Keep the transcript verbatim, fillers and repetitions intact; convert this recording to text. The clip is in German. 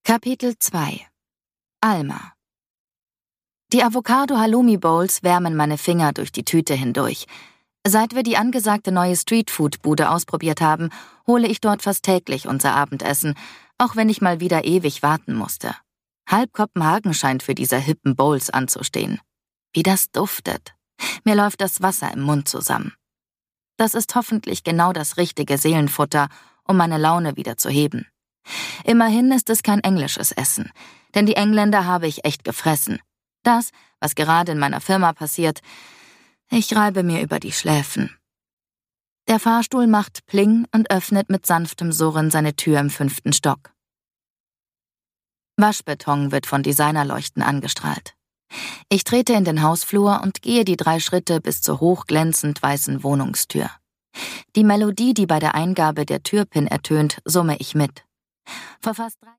Kapitel zwei. Alma. Die Avocado-Halloumi-Bowls wärmen meine Finger durch die Tüte hindurch. Seit wir die angesagte neue Streetfood-Bude ausprobiert haben, hole ich dort fast täglich unser Abendessen, auch wenn ich mal wieder ewig warten musste. Halb Kopenhagen scheint für diese hippen Bowls anzustehen. Wie das duftet. Mir läuft das Wasser im Mund zusammen. Das ist hoffentlich genau das richtige Seelenfutter, um meine Laune wieder zu heben. Immerhin ist es kein englisches Essen, denn die Engländer habe ich echt gefressen. Das, was gerade in meiner Firma passiert, ich reibe mir über die Schläfen. Der Fahrstuhl macht Pling und öffnet mit sanftem Surren seine Tür im fünften Stock. Waschbeton wird von Designerleuchten angestrahlt. Ich trete in den Hausflur und gehe die drei Schritte bis zur hochglänzend weißen Wohnungstür. Die Melodie, die bei der Eingabe der Türpin ertönt, summe ich mit. Vor fast drei